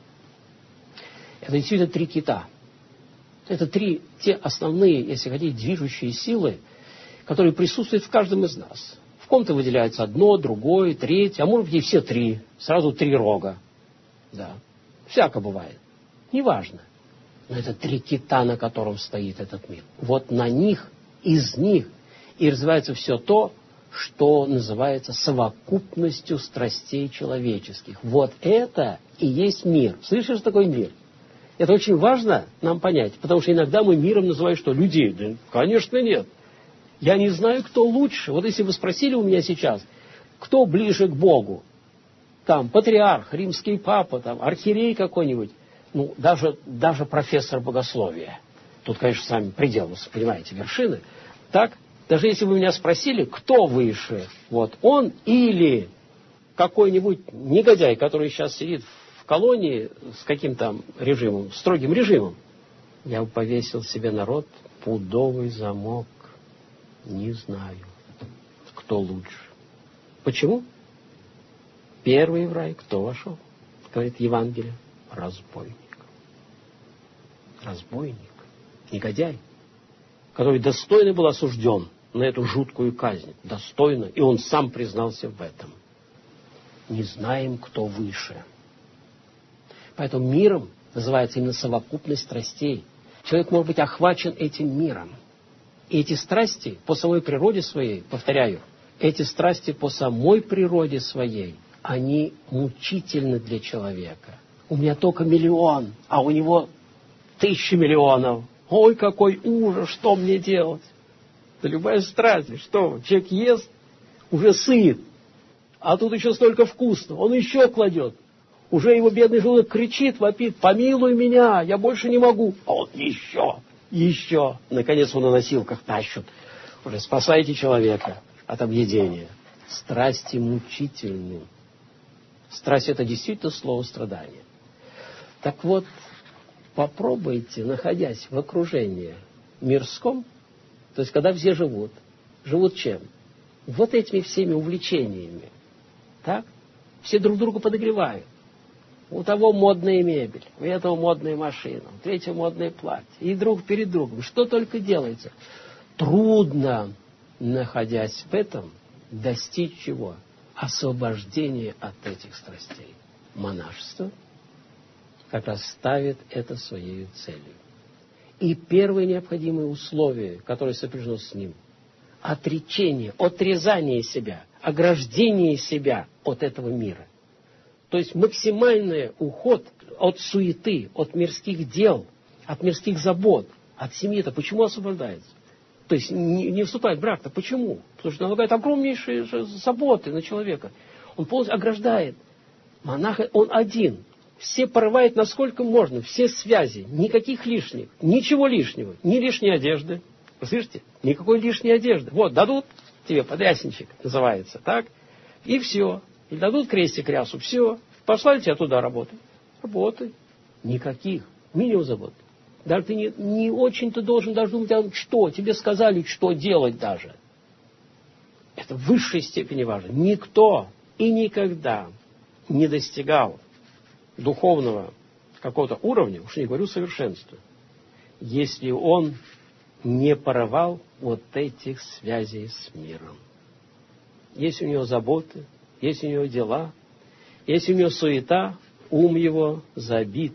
Это действительно три кита. Это три, те основные, если хотите, движущие силы, которые присутствуют в каждом из нас. В ком-то выделяется одно, другое, третье, а может быть и все три. Сразу три рога. Да. Всяко бывает. Неважно. Но это три кита, на котором стоит этот мир. Вот на них, из них и развивается все то, что называется совокупностью страстей человеческих. Вот это и есть мир. Слышишь, что такое мир? Это очень важно нам понять, потому что иногда мы миром называем что? Людей. Да, конечно, нет. Я не знаю, кто лучше. Вот если вы спросили у меня сейчас, кто ближе к Богу? Там, патриарх, римский папа, там, архиерей какой-нибудь, ну, даже, даже профессор богословия. Тут, конечно, сами пределы, понимаете, вершины. Так, даже если вы меня спросили, кто выше, вот он или какой-нибудь негодяй, который сейчас сидит в колонии с каким-то режимом, строгим режимом, я бы повесил себе народ пудовый замок. Не знаю, кто лучше. Почему? Первый в рай кто вошел? Говорит Евангелие. Разбойник. Разбойник. Негодяй. Который достойно был осужден на эту жуткую казнь. Достойно. И он сам признался в этом. Не знаем, кто выше. Поэтому миром называется именно совокупность страстей. Человек может быть охвачен этим миром. И эти страсти по самой природе своей, повторяю, эти страсти по самой природе своей, они мучительны для человека. У меня только миллион, а у него тысячи миллионов. Ой, какой ужас, что мне делать? Да любая страсть, что человек ест, уже сыт, а тут еще столько вкусного, он еще кладет. Уже его бедный желудок кричит, вопит: помилуй меня, я больше не могу. А он еще, еще. Наконец он на носилках тащут. Уже спасайте человека от объедения. Страсти мучительны. Страсть — это действительно слово страдания. Так вот, попробуйте, находясь в окружении мирском, то есть когда все живут, живут чем? Вот этими всеми увлечениями. Так? Все друг друга подогревают. У того модная мебель, у этого модная машина, у третьего модное платье. И друг перед другом. Что только делается. Трудно, находясь в этом, достичь чего? Освобождения от этих страстей. Монашество как раз ставит это своей целью. И первое необходимое условие, которое сопряжено с ним, отречение, отрезание себя, ограждение себя от этого мира. То есть максимальный уход от суеты, от мирских дел, от мирских забот, от семьи. Это почему освобождается? То есть не, не вступает в брак-то. Почему? Потому что налагает огромнейшие заботы на человека. Он полностью ограждает. Монах, он один. Все порывает насколько можно, все связи, никаких лишних, ничего лишнего, ни лишней одежды. Вы слышите? Никакой лишней одежды. Вот, дадут тебе подрясничек, называется, так? И все. И дадут крестик, рясу, все. Послали тебя туда работать. Работай. Никаких. Минимум забот. Даже ты не, не очень-то должен даже думать, а что, тебе сказали, что делать даже. Это в высшей степени важно. Никто и никогда не достигал духовного какого-то уровня, уж не говорю совершенства, если он не порвал вот этих связей с миром. Есть у него заботы, есть у него дела, есть у него суета, ум его забит.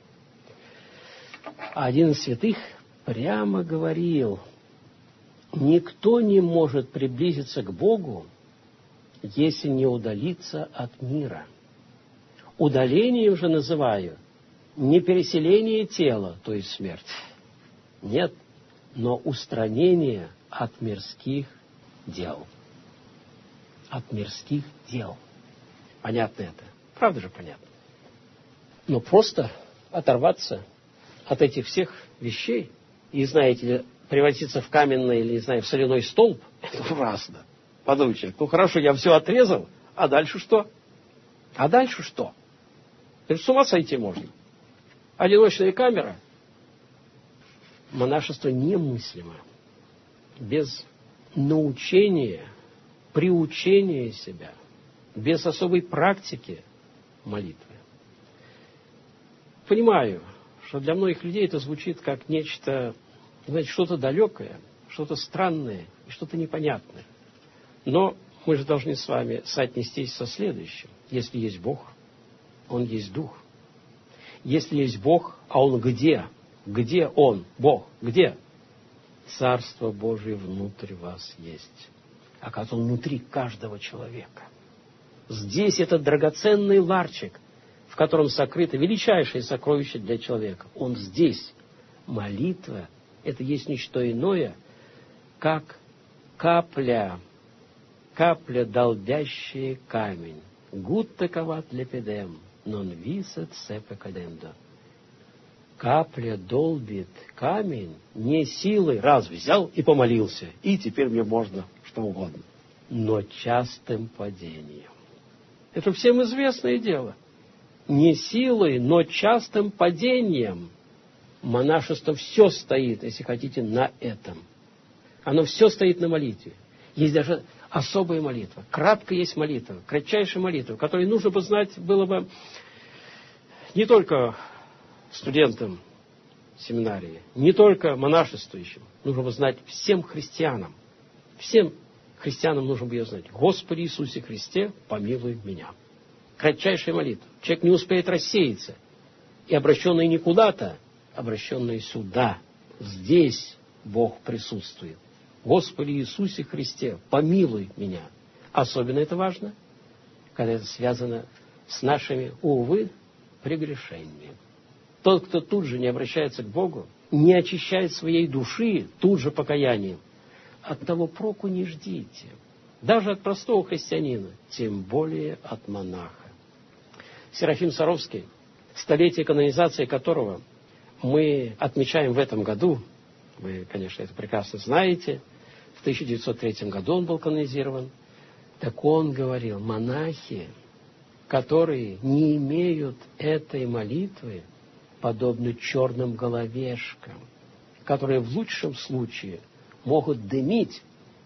Один из святых прямо говорил, никто не может приблизиться к Богу, если не удалиться от мира. Удалением же называю не переселение тела, то есть смерть. Нет, но устранение от мирских дел. От мирских дел. Понятно это? Правда же понятно? Но просто оторваться от этих всех вещей и, знаете ли, превратиться в каменный или, не знаю, в соляной столб, это ужасно. Подумай, человек, ну хорошо, я все отрезал, а дальше что? А дальше что? Это с ума сойти можно. Одиночная камера. Монашество немыслимо без научения, приучения себя, без особой практики молитвы. Понимаю, что для многих людей это звучит как нечто, знаете, что-то далекое, что-то странное и что-то непонятное. Но мы же должны с вами соотнестись со следующим. Если есть Бог, Он есть Дух. Если есть Бог, а Он где? Где Он, Бог? Где? Царство Божие внутрь вас есть. Оказывается, Он внутри каждого человека. Здесь этот драгоценный ларчик, в котором сокрыто величайшее сокровище для человека. Он здесь. Молитва – это есть ничто иное, как капля, капля, долбящая камень. Гутта кават лепедем, нон висет сепе кадендо. Капля долбит камень не силой, раз взял и помолился, и теперь мне можно что угодно, но частым падением. Это всем известное дело. Не силой, но частым падением. Монашество все стоит, если хотите, на этом. Оно все стоит на молитве. Есть даже особая молитва. Кратко есть молитва, кратчайшая молитва, которую нужно бы знать было бы не только студентам семинарии, не только монашествующим. Нужно бы знать всем христианам. Всем христианам нужно бы ее знать. Господи Иисусе Христе, помилуй меня. Кратчайшая молитва. Человек не успеет рассеяться. И обращенный не куда-то, обращенный сюда. Здесь Бог присутствует. Господи Иисусе Христе, помилуй меня. Особенно это важно, когда это связано с нашими, увы, прегрешениями. Тот, кто тут же не обращается к Богу, не очищает своей души тут же покаянием, от того проку не ждите. Даже от простого христианина, тем более от монаха. Серафим Саровский, столетие канонизации которого мы отмечаем в этом году, вы, конечно, это прекрасно знаете, в тысяча девятьсот третьем году он был канонизирован, так он говорил, монахи, которые не имеют этой молитвы, подобны черным головешкам, которые в лучшем случае могут дымить,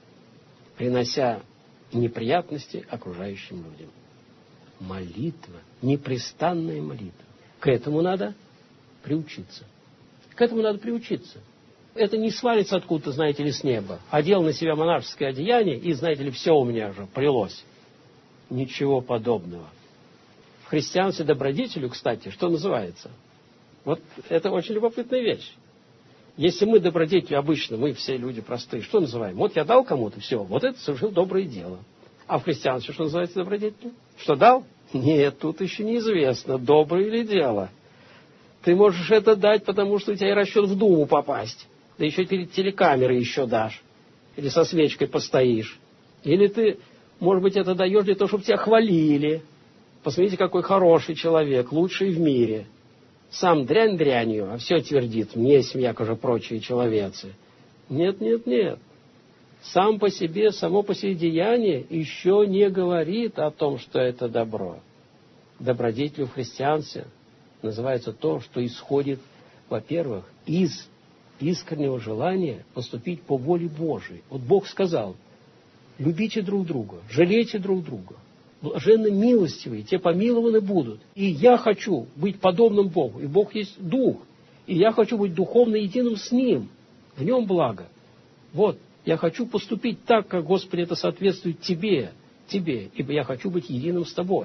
принося неприятности окружающим людям. Молитва, непрестанная молитва. К этому надо приучиться. К этому надо приучиться. Это не свалится откуда-то, знаете ли, с неба. Одел на себя монашеское одеяние, и, знаете ли, все у меня же прилось. Ничего подобного. В христианстве добродетелю, кстати, что называется? Вот это очень любопытная вещь. Если мы добродетелью обычно, мы все люди простые, что называем? Вот я дал кому-то, все, вот это совершил доброе дело. А в христианстве что называется добродетелью? Что дал? Нет, тут еще неизвестно, доброе ли дело. Ты можешь это дать, потому что у тебя и расчет в Думу попасть. да еще перед телекамерой еще дашь, или со свечкой постоишь. Или ты, может быть, это даешь для того, чтобы тебя хвалили. Посмотрите, какой хороший человек, лучший в мире. Сам дрянь дрянью, а все твердит, мне семья, же прочие человецы. Нет, нет, нет. Сам по себе, само по себе деяние еще не говорит о том, что это добро. Добродетелью в христианстве называется то, что исходит, во-первых, из искреннего желания поступить по воле Божией. Вот Бог сказал, любите друг друга, жалейте друг друга. Блаженны милостивые, те помилованы будут. И я хочу быть подобным Богу. И Бог есть Дух. И я хочу быть духовно единым с Ним. В Нем благо. Вот, я хочу поступить так, как, Господи, это соответствует Тебе, Тебе, ибо я хочу быть единым с Тобой.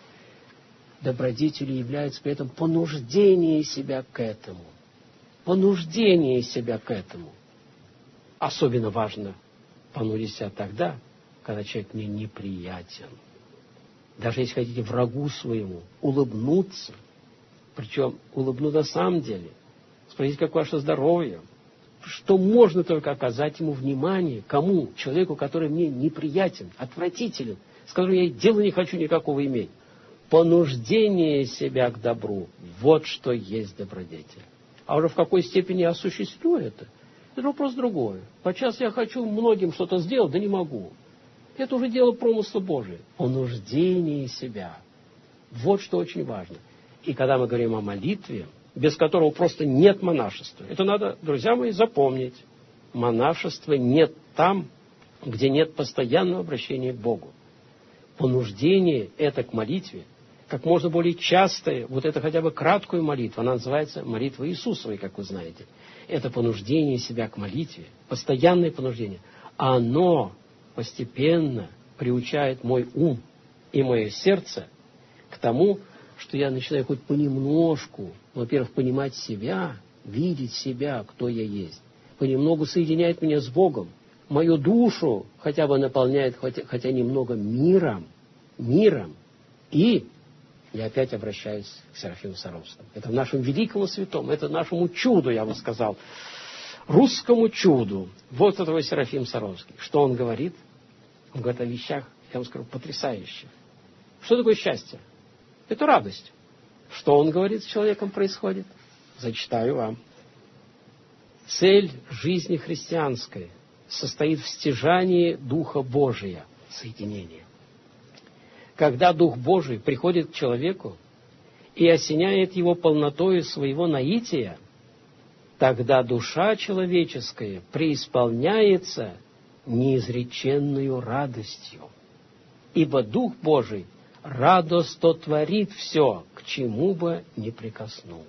Добродетелью является при этом понуждение себя к этому. Понуждение себя к этому. Особенно важно понудить себя тогда, когда человек мне неприятен. Даже если хотите врагу своему улыбнуться, причем улыбнуться на самом деле, спросить, как ваше здоровье, что можно только оказать ему внимание, кому? Человеку, который мне неприятен, отвратителен, с которым я дела не хочу никакого иметь. Понуждение себя к добру, вот что есть добродетель. А уже в какой степени я осуществлю это, это вопрос другой. Подчас я хочу многим что-то сделать, да не могу. Это уже дело промысла Божия. Понуждение себя. Вот что очень важно. И когда мы говорим о молитве, без которого просто нет монашества, это надо, друзья мои, запомнить. Монашества нет там, где нет постоянного обращения к Богу. Понуждение это к молитве, как можно более частое, вот это хотя бы краткую молитву, она называется молитва Иисусовой, как вы знаете. Это понуждение себя к молитве, постоянное понуждение. Оно постепенно приучает мой ум и мое сердце к тому, что я начинаю хоть понемножку, во-первых, понимать себя, видеть себя, кто я есть. Понемногу соединяет меня с Богом. Мою душу хотя бы наполняет, хотя, хотя немного миром, миром. И я опять обращаюсь к Серафиму Саровскому. Это нашему великому святому, это нашему чуду, я бы сказал, русскому чуду. Вот этого Серафим Саровский. Что он говорит? Он говорит о вещах, я вам скажу, потрясающих. Что такое счастье? Это радость. Что он говорит с человеком происходит? Зачитаю вам. Цель жизни христианской состоит в стяжании Духа Божия, соединение. Когда Дух Божий приходит к человеку и осеняет его полнотою своего наития, тогда душа человеческая преисполняется неизреченную радостью. Ибо Дух Божий радостно творит все, к чему бы ни прикоснулся.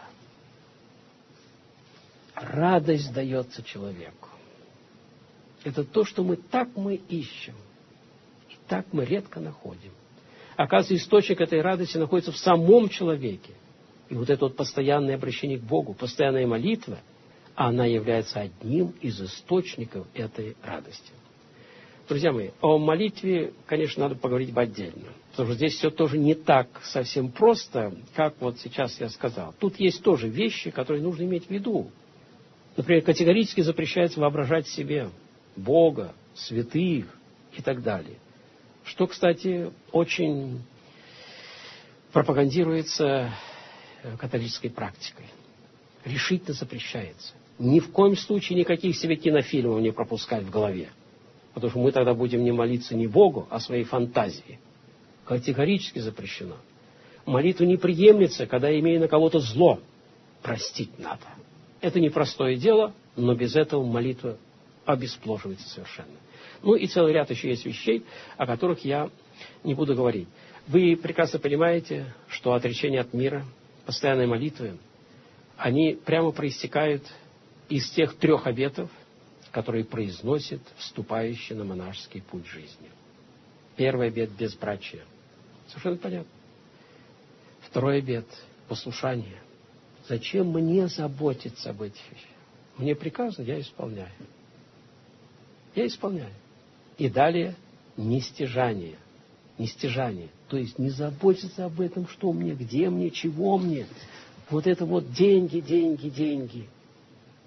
Радость дается человеку. Это то, что мы так мы ищем, и так мы редко находим. Оказывается, источник этой радости находится в самом человеке. И вот это вот постоянное обращение к Богу, постоянная молитва, она является одним из источников этой радости. Друзья мои, о молитве, конечно, надо поговорить отдельно. Потому что здесь все тоже не так совсем просто, как вот сейчас я сказал. Тут есть тоже вещи, которые нужно иметь в виду. Например, категорически запрещается воображать себе Бога, святых и так далее. Что, кстати, очень пропагандируется католической практикой. Решительно запрещается. Ни в коем случае никаких себе кинофильмов не пропускать в голове. Потому что мы тогда будем не молиться не Богу, а своей фантазии. Категорически запрещено. Молитва не приемлется, когда имея на кого-то зло. Простить надо. Это непростое дело, но без этого молитва обеспложивается совершенно. Ну и целый ряд еще есть вещей, о которых я не буду говорить. Вы прекрасно понимаете, что отречение от мира, постоянные молитвы, они прямо проистекают из тех трех обетов, которые произносит вступающий на монашеский путь жизни. Первый обет – безбрачие. Совершенно понятно. Второй обет – послушание. Зачем мне заботиться об этих вещах? Мне приказано, я исполняю. Я исполняю. И далее – нестяжание. Нестяжание. То есть не заботиться об этом, что мне, где мне, чего мне. Вот это вот деньги, деньги, деньги.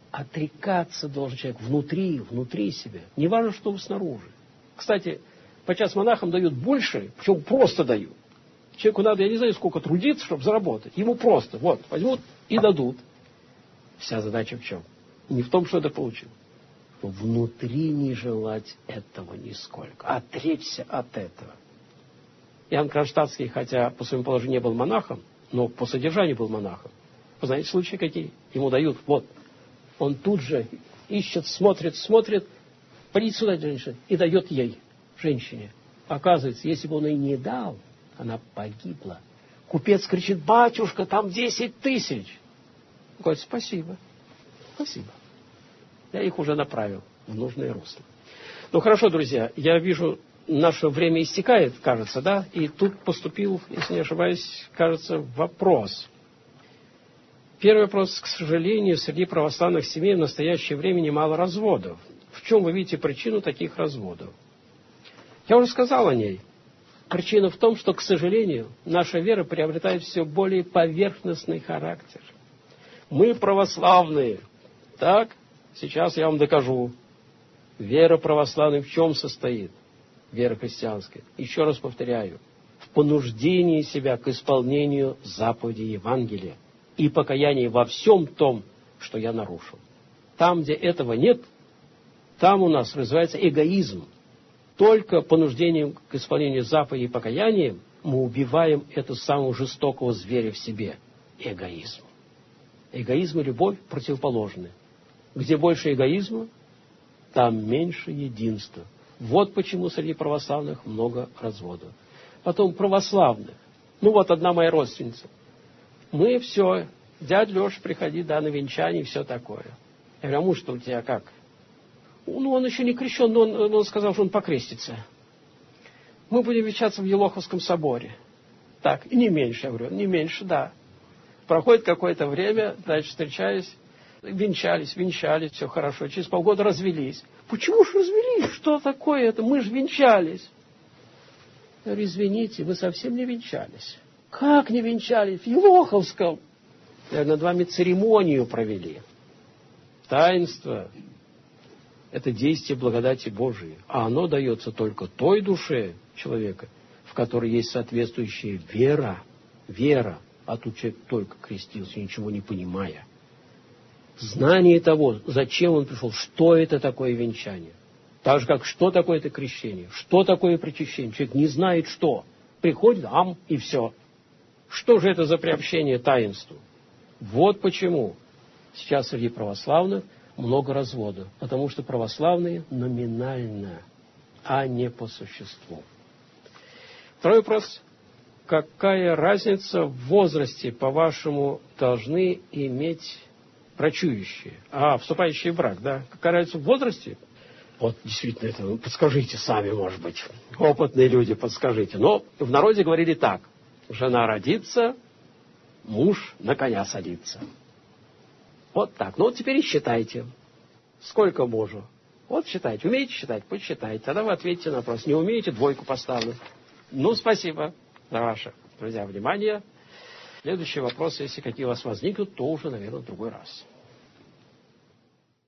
Отрекаться должен человек внутри, внутри себя. Не важно, что снаружи. Кстати, подчас монахам дают больше, причем просто дают. Человеку надо, я не знаю, сколько трудиться, чтобы заработать. Ему просто, вот, возьмут и дадут. Вся задача в чем? Не в том, что это получил. Внутри не желать этого нисколько. Отречься от этого. Иоанн Кронштадтский, хотя по своему положению не был монахом, но по содержанию был монахом. Вы знаете, случаи какие? Ему дают, вот. Он тут же ищет, смотрит, смотрит, приди сюда, женщина, и дает ей, женщине. Оказывается, если бы он ей не дал, она погибла. Купец кричит: батюшка, там десять тысяч. Он говорит: спасибо, спасибо. Я их уже направил в нужное русло. Ну хорошо, друзья, я вижу, наше время истекает, кажется, да? И тут поступил, если не ошибаюсь, кажется, вопрос. Первый вопрос. К сожалению, среди православных семей в настоящее время немало разводов. В чем вы видите причину таких разводов? Я уже сказал о ней. Причина в том, что, к сожалению, наша вера приобретает все более поверхностный характер. Мы православные. Так, сейчас я вам докажу. Вера православная в чем состоит? Вера христианская. Еще раз повторяю. В понуждении себя к исполнению заповедей Евангелия и покаянии во всем том, что я нарушил. Там, где этого нет, там у нас развивается эгоизм. Только понуждением к исполнению заповедей и покаянием мы убиваем этого самого жестокого зверя в себе – эгоизм. Эгоизм и любовь противоположны. Где больше эгоизма, там меньше единства. Вот почему среди православных много разводов. Потом православных. Ну вот одна моя родственница. Мы все, дядя Леша, приходи, да, на венчание и все такое. Я говорю: а муж-то у тебя как? Ну, он еще не крещен, но он, он сказал, что он покрестится. Мы будем венчаться в Елоховском соборе. Так, и не меньше, я говорю, не меньше, да. Проходит какое-то время, значит, встречались, венчались, венчались, все хорошо. Через полгода развелись. Почему же развелись? Что такое это? Мы же венчались. Я говорю: извините, вы совсем не венчались. Как не венчались? В Елоховском. Я говорю: над вами церемонию провели. Таинство – это действие благодати Божией. А оно дается только той душе человека, в которой есть соответствующая вера. Вера. А тут человек только крестился, ничего не понимая. Знание того, зачем он пришел, что это такое венчание. Так же, как что такое это крещение, что такое причащение. Человек не знает, что. Приходит, ам, и все. Что же это за приобщение таинству? Вот почему сейчас среди православных много разводов. Потому что православные номинально, а не по существу. Второй вопрос. Какая разница в возрасте, по-вашему, должны иметь брачующие? А, вступающие в брак, да? Какая разница в возрасте? Вот, действительно, это, ну, подскажите сами, может быть. Опытные люди, подскажите. Но в народе говорили так. Жена родится, муж на коня садится. Вот так. Ну, вот теперь и считайте. Сколько мужу? Вот считайте. Умеете считать? Пусть считайте. Тогда вы ответите на вопрос. Не умеете? Двойку поставлю. Ну, спасибо за ваше, друзья, внимание. Следующие вопросы, если какие у вас возникнут, то уже, наверное, в другой раз.